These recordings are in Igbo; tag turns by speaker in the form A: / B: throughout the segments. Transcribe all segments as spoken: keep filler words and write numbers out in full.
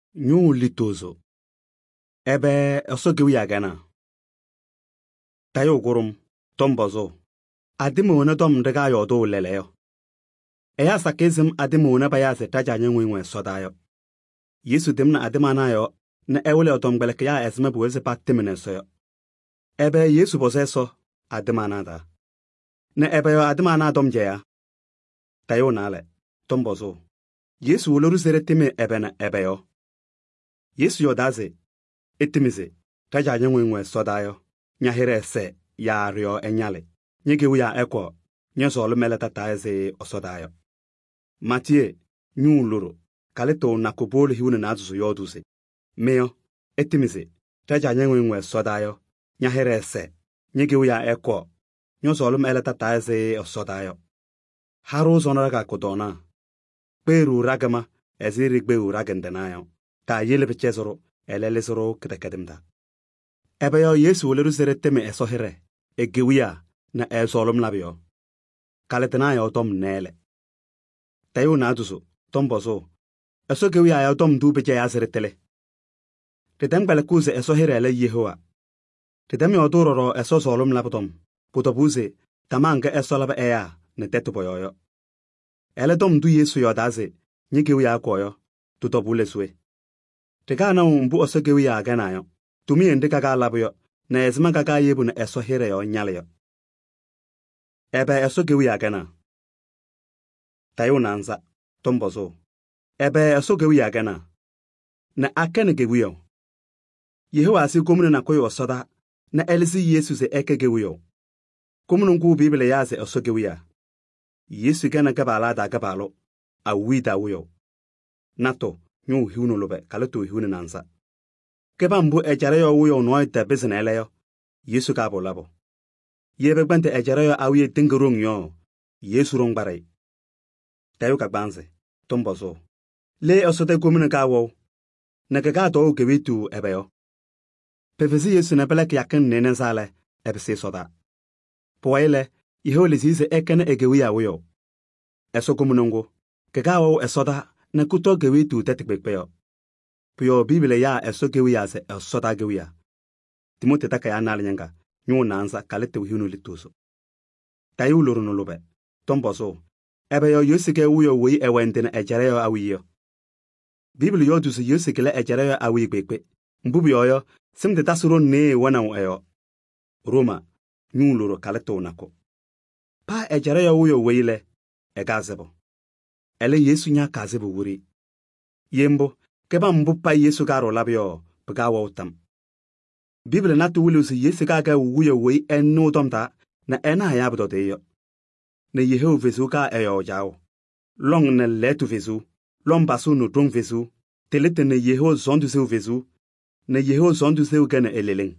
A: Nyu litozo ebe osogewi agana tayo gurum tombozo adimona dom daga yodo leleyo eya sakezim adimona bayase tajanya nwenwe sodayo Yesu dimna adimana yo na ewele otomgbele kya esme buweze patimene soyo ebe Yesu boseso adimana da na ebe yo adimana domjeya tayo nale tombozo Yesu woloru sere time ebe na ebe yo Yesu yodaze etimize tajanya nwenwe sodayo nyahere se ya rio enyale nyegewu ya ekwo nyesolu meleta taeze osodayo Matie nyu luru kalito nakobole hiwune na azuzu yoduze meo etimize tajanya nwenwe sodayo nyahere se nyegewu ya ekwo nyesolu meleta taeze osodayo haru zonoraga kodona peru ragama ezirigbe uragendenayo ta yelebe chezoro elelezoro kedekadimda ebe yo Yesu woleru sere teme esohere egewiya na esolum labio kaletena yo tom nele tayo na duso tombozo eso gewiya yo tom du beje ya sere tele tedem bele kuze esohere ele Yehowa tedem yo dororo eso solum labdom putobuze tamanga esolaba eya ne tetubo yo ele dom du Yesu yo daze nyigewiya koyo tutobule suwe tega na umbu osogewi ya gana yo tumi ende kaga labyo na ezma kaga yebu na esohere yo nyale yo ebe esogewi ya gana tayo nanza tombozo ebe esogewi ya gana na akene gewi yo Yehowa si komune na koyo osoda na elisi Yesu se eke gewi yo komune ngu bibele ya se esogewi ya Yesu gana gabala da gabalo awi da wuyo nato nyu hiuno lobe kaleto hiuno nansa keba mbu ejare yo wuyo no ite bizinele yo Yesu ka bo labo yebe gbante ejare yo awiye tingerong yo Yesu rong bare tayo ka gbanze tombozo le osote komune ka wo na ka to gewitu ebe yo pevezi Yesu na belek yakin nenen sale ebe se soda poile ihe olisize ekene egewi ya wuyo eso komune ngo ka wo esoda na kuto gewi tu tetikpekpeyo pyo bibele ya eso gewi ya se esota gewi ya Timote taka ya nal nyanga nyu nanza kalete hinu lituso tayu loro no lobe tomboso ebe yo yosike wuyo wi ewendene ejere yo awiyo bibele yo duso yosike le ejere yo awi gbekpe mbubi yo simde tasuro ne wana eyo Roma nyu loro kalete onako pa ejere yo wuyo wi le egazebo ele Yesu nya kaze bu wuri yembo keba mbu pa Yesu garo labio buga wotam Bible na tu wulu si Yesu ga ga wuyo we enu domta na ena ya bdo de yo ne Yehu vesu ka eyo jao long ne letu vesu long basu no dong vesu telete ne Yehu zondu se vesu ne Yehu zondu se gane eleleng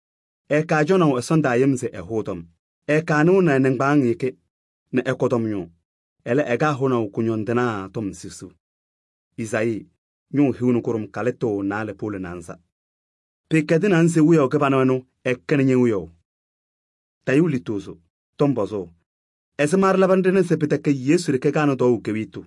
A: e ka jona o sonda yemse e hodom e kanu na nengbang yike ne ekodom nyo ele ega hona kunyondena tom sisu Isai nyu hiunu kurum kaleto nale pole nansa pekadina anse wuyo kebanano ekkenye wuyo tayuli tozo tombozo esmar labandene se petake Yesu reke kano do kewitu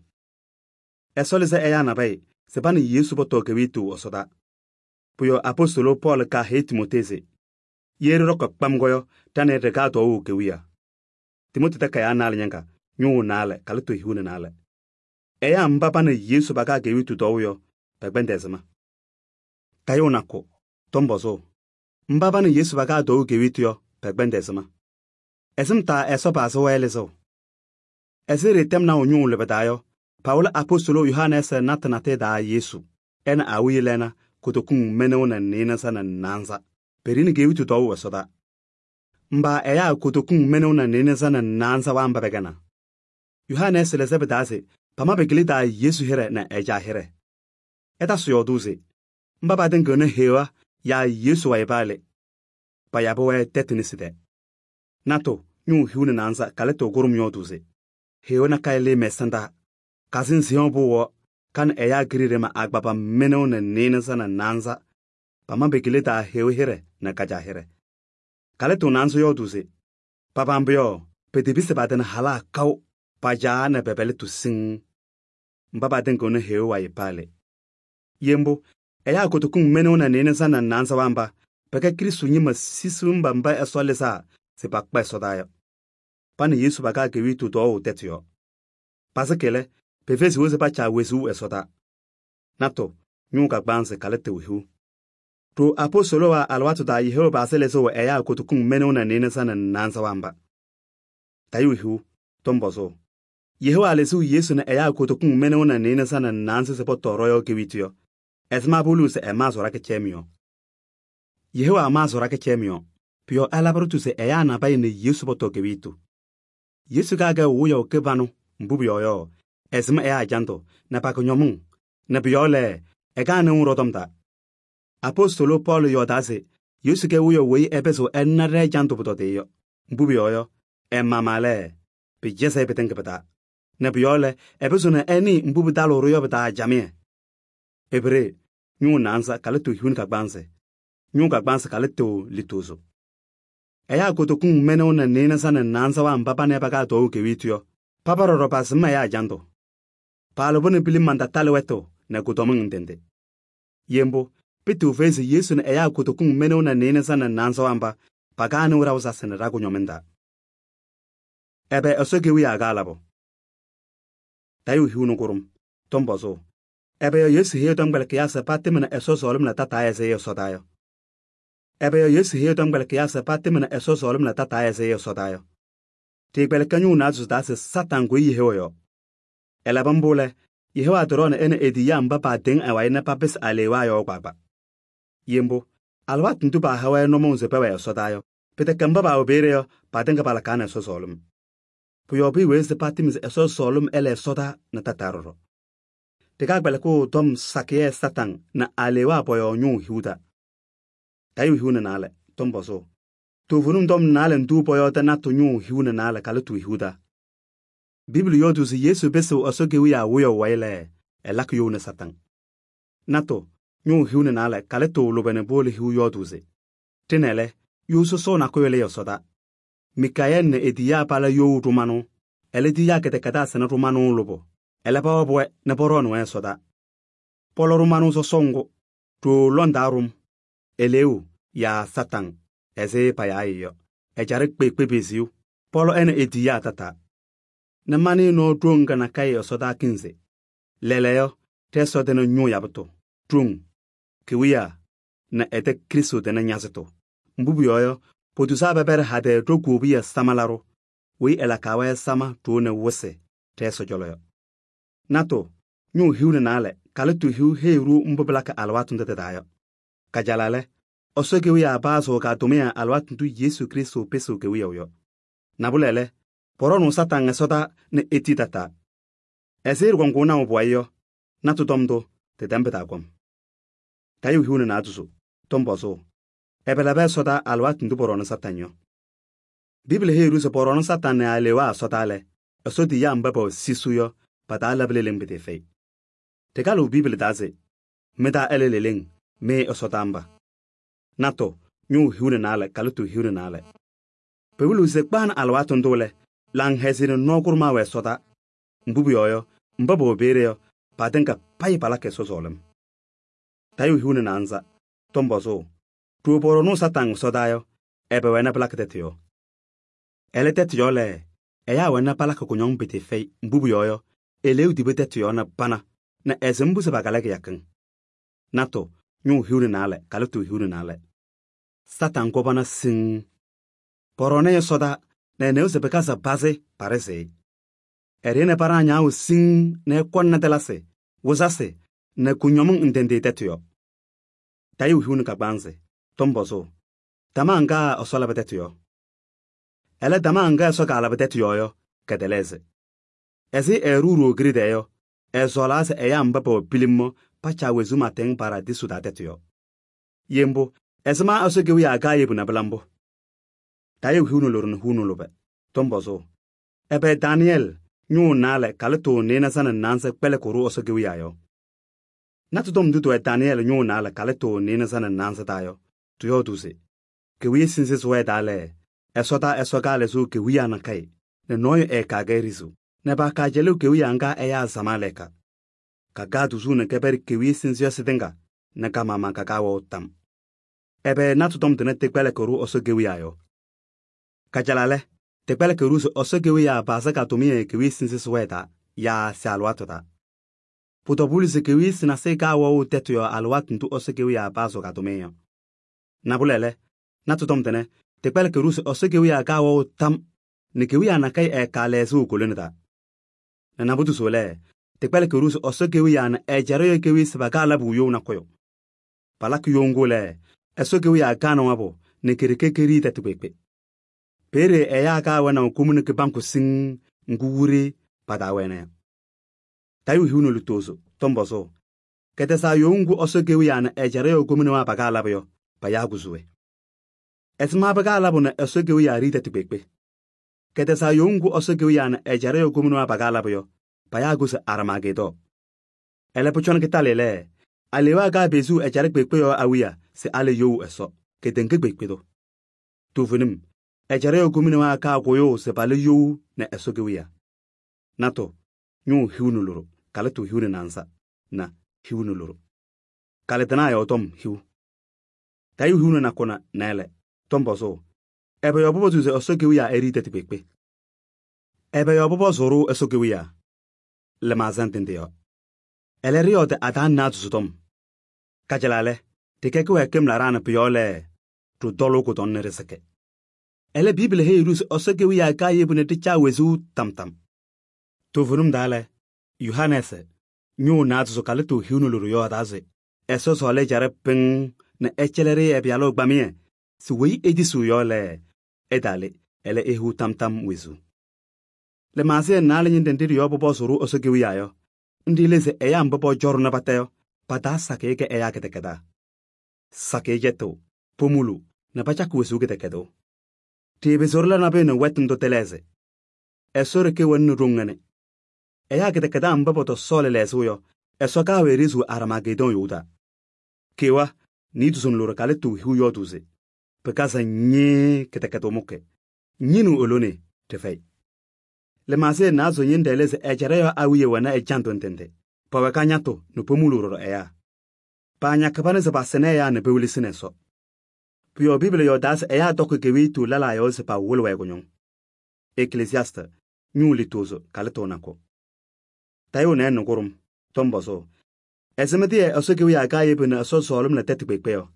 A: esole se eyana bay se ban Yesu boto kewitu osoda puyo apostolo Paul ka he Timoteze yeri roko kpamgoyo tane reka do kewiya Timote taka ya nal nyanga nyu nale kaleto hiune nale eya mbaba na Yesu baka gewitu doyo tagbendezema tayo nako tombozo mbaba na Yesu baka do gewitu yo tagbendezema esimta esoba so welezo esire temna onyu lebadayo Paula apostolo Yohanes natanate da Yesu ena awilena kutokun menona nina sana nanza perini gewitu doyo soda mba eya kutokun menona nina sana nanza wamba begana Yohanes lezebedase pama beglida Yesu here na eja here eta suyoduze mbaba dengone hewa ya Yesu wa ibale pa yabowe tetniside nato nyu hiune nanza kaleto gurum yoduze hewa na kaile mesanda kazin ziyombo kan eya grirema agbaba menona nena sana nanza pama beglida hewa here na kaja here kaleto nanzo yoduze papa mbyo pedibise baden hala kau pajana bebele tu sing mbaba dengone hewa ibale yembo eya kotokung mene na nene sana nansa wamba peke Kristo nyima sisumba mba esolesa se bakpa sodayo pani Yesu baka ke witu do tetyo pasakele pefesi wose pa cha wesu esoda nato nyuka gbanse kalete wihu to apostolo wa alwatu da Yehova baseleso eya kotokung mene na nene sana nansa wamba tayu wihu tombozo Yehova alesu Yesu na eya kotokung mene na nene sana nansa se potoroyo ke wityo esma bulu se ema zora ke chemio Yehova ama zora ke chemio pio alabrutu se eya na bayne Yesu boto ke witu Yesu gaga uyo ke banu mbubu yoyo esma eya janto na pa konyomun na biole ega na urodomda apostolo Paul yodase Yesu ke uyo we ebeso enare janto boto deyo mbubu yoyo emma male bi jese betenke bata na biole ebeso na eni mbubu dalo royo bata jamie Ebre, nyu nanza kaleto hiun kagbanse. Nyu kagbanse kaleto litozo. Eya kotokung mene na nena sana nanza wa mbaba ne baga to ke wityo. Papa ro pas ma ya janto. Palo bone pili manda tale weto na kotomung ndende. Yembo, pitu fezi Yesu na eya kotokung mene na nena sana nanza wa mba baga ne ura usa sana rago nyomenda. Ebe osoge wi agalabo. Tayu hiunu kurum. Tombozo. Ebe yo Yesu hiyo tongbele kiasa patimena eso solum na tata eze yo sodayo. Ebe yo Yesu hiyo tongbele kiasa patimena eso solum na tata eze yo sodayo. Tigbele kanyu na zudase satan gwe yihewo yo. Ele bambule, yihewo adorone ene ediya mbaba ding awa ene papis alewa yo gbagba. Yembo, alwat ntuba hawa no monze pewe yo sodayo. Pete kambaba obere yo patenga balakane eso solum. Puyo bi weze patimis eso solum ele soda na tataroro. Teka gbeleko tom sakie satan na alewa boyo nyu hiuda. Tayu hiuna nale, tom bozo. Tu vunum tom nale ndu boyo ta natu nyu hiuna nale kaletu hiuda. Bibli yodu si Yesu beso osoge uya uyo waile, elak yuna satan. Nato, nyu hiuna nale kaletu lubene boli hiu yodu si. Tinele, yusu so na kwele yosoda. Mikayen ne ediya pala yu rumano, ele diya kete kada sena rumano lubo. Ele pa bwe ne poron we soda. Polo rumanu so songo to londarum eleu ya satan eze pa ya iyo. E jare kpe kpe beziu. Polo ene ediya tata. Ne mani no drunga na kai soda kinze. Leleyo te so de no nyu yabuto. Drung kiwiya na ete Kristo de na nyazeto. Mbubu yoyo potusa beber hade drogu biya samalaro. Wi elakawa sama to ne wose te so joloyo. Nato, nyu hiu nale, kaletu hiu heiru mbublaka alwatun de dayo. Kajalale, osoge wiya bazo ka tumia alwatun tu Yesu Kristo peso ke wiya yo. Nabulele, poronu satan esoda ne etitata. Ezir gonguna obwayo, natu tomdo, te dembeta gom. Tayu hiu na atusu, tombozo. Ebelebe soda alwatun tu poronu satanyo. Bible heiru se poronu satan ne alewa sotale, esodi ya mbebo sisuyo, pata lableleng bete fei. Tekalu Bible daze, meda eleleleng, me osotamba. Nato, nyu hiune nale, kalutu hiune nale. Pewulu zekban alwatun dole, lang hezine nokurma we sota. Mbubu yoyo, mbabo bereo, patenka pai palake sozolem. Tayu hiune nanza, tombozo, tuoporo no satang sodayo, ebe wena palake tetio. Ele tetio le, eya wena palake kunyong bete fei, mbubu yoyo, eleu dibete tuyo na bana na ezembu se bagaleke yakin. Nato, nyu hiune nale, kaletu hiune nale. Satan ko bana sing. Porone soda, na eneo se bekasa base, parese. Erine para nyau sing, na konna telase, wuzase, na kunyomung intende tetuyo. Tayu hiune kabanze, tombozo. Tama anga osola betetuyo. Ele tama anga soka ala betetuyo yo, kadeleze. Ezi eruru grideyo, ezolase eya mbapo pilimo pacha wezu mateng para disu datetyo. Yembo, ezma asoge wi aga yebu na blambo. Tayo hunu lorun hunu lobe. Tombozo. Ebe Daniel, nyu nale kaleto nena sana nanse pele koru asoge wi ayo. Natu tom duto e Daniel nyu nale kaleto nena sana nanse tayo. Tuyo duze. Kiwi sinse suwe dale. Esota esoga lezu kiwi anakai. Ne noyo e kagerizu. Ne ba ka jelu kiwi anga eya zamaleka. Ka gadu zune keberi kiwi sinzio sidenga. na kama maka kawo tam. Ebe natutom tene tekpele koru oso gewi ayo. Kajalale, tekpele koru oso gewi ya basa katumie kewi sinsi sweta ya se alwatota. Putobuli se kewi sina se kawo tetu yo alwatuntu oso gewi ya baso katumie. Nabulele, natutom tene tekpele koru oso gewi ya kawo tam ne kewi ya nakai e kale su kulunita. Na nabutu sole, tekpele koru oso gewi ya na e jaro yo kewi se bagala buyo na koyo. Palak yongole, eso kewi ya kano wabo ne kereke keri tetukwepe. Pere e ya ka wana ukumune ke banku sing nguwuri pada wene. Tayu hiuno lutoso, tomboso. Kete sa yongu oso kewi ya na e jaro yo ukumune wa bagala bayo, bayaguzuwe. Esma bagala bo na eso kewi ya rite tukwepe. Kete sa yongu oso kewi ya na e jaro yo ukumune wa bagala bayo, bayaguze aramagedo. Ele pochon kitalele. Alewa ga bezu e jare kpekpe yo awia se ale yo eso ke denke kpekpe do tufunim e jare yo gumine wa ka goyo se bale yo na eso gewia nato nyu hiunu loro kale to hiunu nansa na hiunu loro kale tana yo tom hiu tayu hiunu na kona nele tomboso ebe yo bobo tuze eso gewia erite tikpekpe ebe yo bobo zoro eso gewia le mazantende yo ele rio de adan na tuzutom Kajalale, teke kwe kem la rana piole, tu dolo ko don reseke. Ele Bible he rus oseke wi aka yebune te cha wezu tamtam. Tu vunum dale, Yohanes, nyu na zo kale tu hiunu luru yo adaze. Eso so le jare ping na echelere e bialo gbamie. Si wi edisu yo le edale, ele ehu tamtam wezu. Le mase na le nyindendiri yo bobo suru oseke wi ayo. Ndi leze eya mbobo joru na bateo. Pada sakeke eya ketekeda. Sakeke to, pomulu, na bacha kuwesu ketekedo. Tiebe zorla na bene wetum do teleze. Esore ke wenu rungane. Eya ketekeda mbaboto sole lesuyo, eso ka werizu aramagedon yuda. Kewa, nitu sun lura kale tu hu yoduze. Pekasa nye ketekedo moke. Nyinu olone, tefei. Le mase nazo nyendeleze ejareyo awiye wana ejanto ntende. Pawe kanyato no pomuluro eya. Pa nyakabane se basene ya ne bewlisine so. Pio Bible yo das eya doku gewi tu lala yo se pa wulwe gonyon. Ecclesiaste nyu litozo kaleto nako. Tayo ne ngorum tomboso. Esemedi e oso gewi aga yebe na so solum na tetikpekpeo.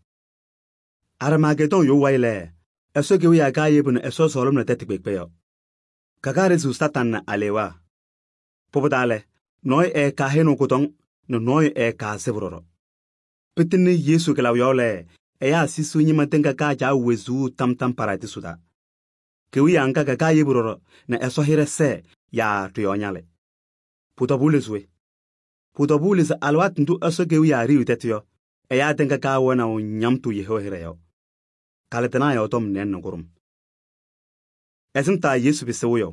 A: Aramageddon yo waile. Oso gewi aga yebe na so solum na tetikpekpeo. Kagare su satan na alewa. Popodale Noi e ka heno kutong, no noi e ka sevroro. Petini Yesu ke la yole, e ya sisu nyima tenga ka ja wezu tam tam parati suda. Ke wi anka ka ka yeburoro, na eso hire se, ya tuyonyale. Putobule zwe. Putobule se alwat ndu eso ke wi ari utetio, e ya tenga ka wana o nyamtu yeho hire yo. Kaletena yo tom nen no kurum. Esinta Yesu bisewo.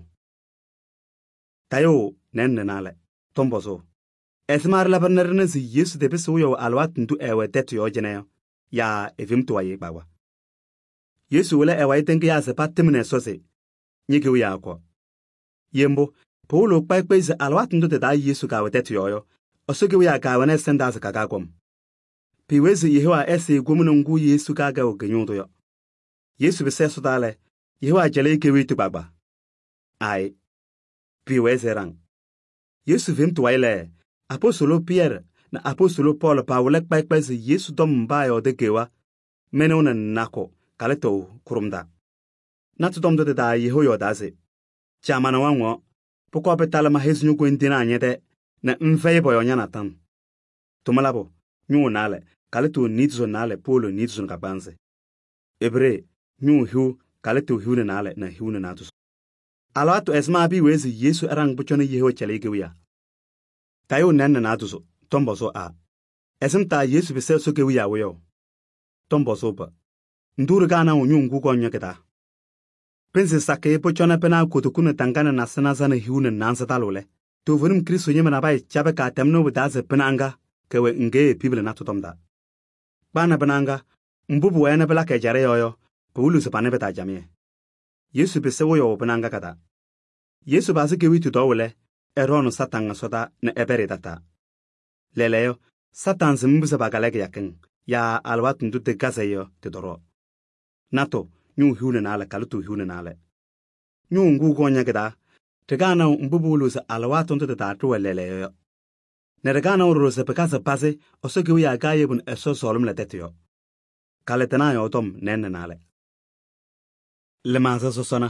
A: Tayo nen nenale. Tomboso. Esmar la banerne si Yesu de pesuyo alwat ntu ewe tetu yo jeneyo. Ya evim tuwa ye bawa. Yesu wele ewa itenke ya se patimne sose. Nyike uya akwa. Yembo, Paulo kpekpe se alwat ntu te da Yesu ka we tetu yo yo. Osoke uya ka wane senda se kakakom. Piwezi yehewa ese igwomunu ngu Yesu ka ga ogenyundo yo. Yesu bese sotale. Yehewa jele ike witu bagba. Ai. Piwezi rang. Yesu vim tuwaile, apostolo Pierre na apostolo Paul pa wole kpekpe se Yesu dom mbayo de gewa, mene una nako, kaleto kurumda. Natu dom do de da yehoyo daze. Chamana wango, poko petala ma hesu nyuko indina anyete, na mfeye boyo nyana tan. Tumalabo, nyuo nale, kaleto nitzo nale, Paulo nitzo nkabanze. Ebre, nyuo hiu, kaleto hiu nale na hiu natus. Alwatu esma bi wezi Yesu arang buchone yeho chalege wiya. Tayo nenne natuso, tomboso a. Esim ta Yesu bise soke wiya wiyo. Tomboso pa. Nduru gana unyu nguko nyaketa. Pensi sake buchone pena kutukune tangane na sanazane hiune nansa talole. Tuvunim Kristo nyema na bai chabe ka temno budaze penanga, kewe nge Bible natutomda. Bana penanga, mbubu wene bela kejare yoyo, pulu sepane beta jamie. Yesu bise woyo penanga kata. Yesu basi kewi tutowele, erono satanga soda na ebere data. Leleyo, Satan zimbisa bagalek yakin ya alwatun tu te gaseyo te doro. Nato nyu hiune nale kalutu hiune nale. Nyu ngu gonya geda te gana mbubulu sa alwatun te tatu weleleyo. Ne de gana uro se pekasa pase osogi ya gayebun eso solum le tetyo. Kaletena yo tom nenne nale. Le mansa sosona.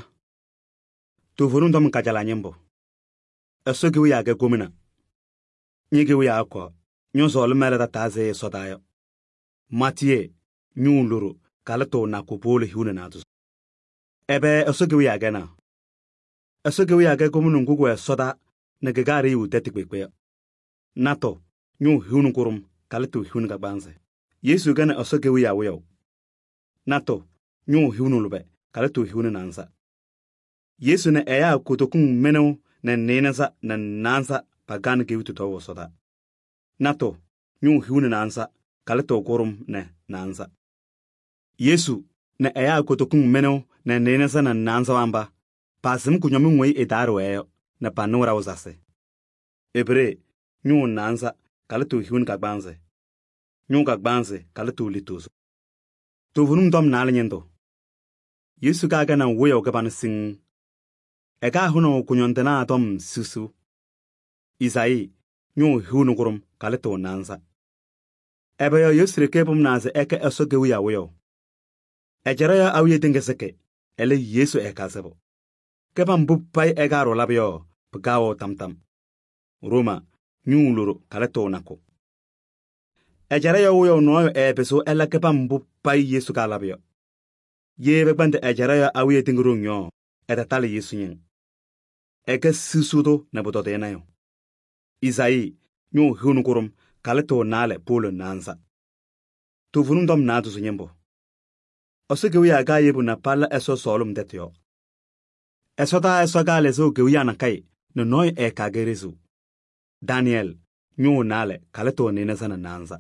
A: Tu vurun tom kajala nyembo. Osogi ya ge gomina. Nyigi ya ko. Nyo solum mele ta taze sodayo. Matie nyu luru kaleto na kupole hiune natus. Ebe osogi ya gena. Osogi ya ge gominu ngugu soda ne gegari u tetikwe. Nato nyu hiunu kurum kaleto hiunu gagbanze. Yesu gana osogi ya weyo. Nato nyu hiunu lube kaleto hiunu nansa. Yesu ne eya kutokun meneu ne nenasa ne nansa pagan gewutu to soda. Nato nyu hiunu nansa kaleto kurum ne nansa. Yesu ne eya kutokun meneu ne nenasa ne nansa wamba pasim kunyomi ngwe edaro eyo ne panura uzase. Ebre nyu nansa kaleto hiunu gagbanze. Nyu gagbanze kaleto lituzo. Tuvunum dom nalnyendo. Yesu kaga na weyo gaban sing. Eka huno kunyontena dom susu. Isai nyu hiunu kurum kaleto nansa. Ebe yo Yesu kepum naze eke esoge wiya weyo. Ejere yo awiye dingeseke ele Yesu eka sebo. Kepan bupai egaro labyo pgawo tamtam. Roma nyu luru kaleto nako. Ejere yo weyo noyo ebeso ele kepan bupai Yesu kalabyo. Ye begbante ejere yo awiye dinguru nyo etatale Yesu nyen. Eke susudo na butote na yo. Isai nyu hiunu kurum kaleto nale polo nansa. Tuvunum dom natusu nyembo. Osoge wiya ga yebu na pala eso solum detyo. Eso ta eso ga lezo ge wiya na kai no noy e kagerezu. Daniel nyu nale kaleto nenesa na nansa.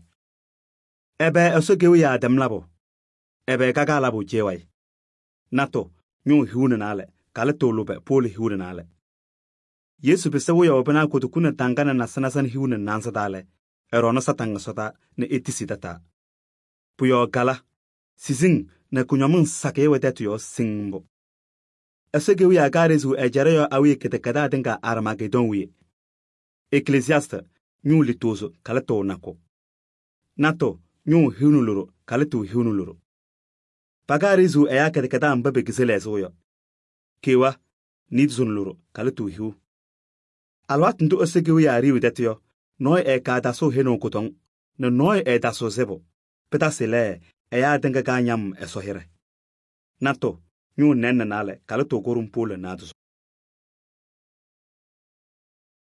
A: Ebe osoge wiya demlabo. Ebe gaga labo jewai. Nato nyu hiunu nale kaleto lube polo hiunu nale. Yesu pese wo yo bena ko tukuna tangana na sanasan hiuna nansa dale erona satanga sota ne etisidata puyo gala sizing na kunyomun sake wetetu yo singbo asege wi agarezu ejere yo awi ketekada denga armagedon wi Ecclesiastes nyu litozo kaleto nako nato nyu hiunuluro kaleto hiunuluro pagarezu eya ketekada mbabe giselezo yo kewa nidzunluro kaleto hiu alwat ndu osege wi ari widetyo noy e ka daso heno kutong no noy e daso zebo peta sele e ya denga ganyam e sohere nato nyu nenne nale kaleto gorum pole natus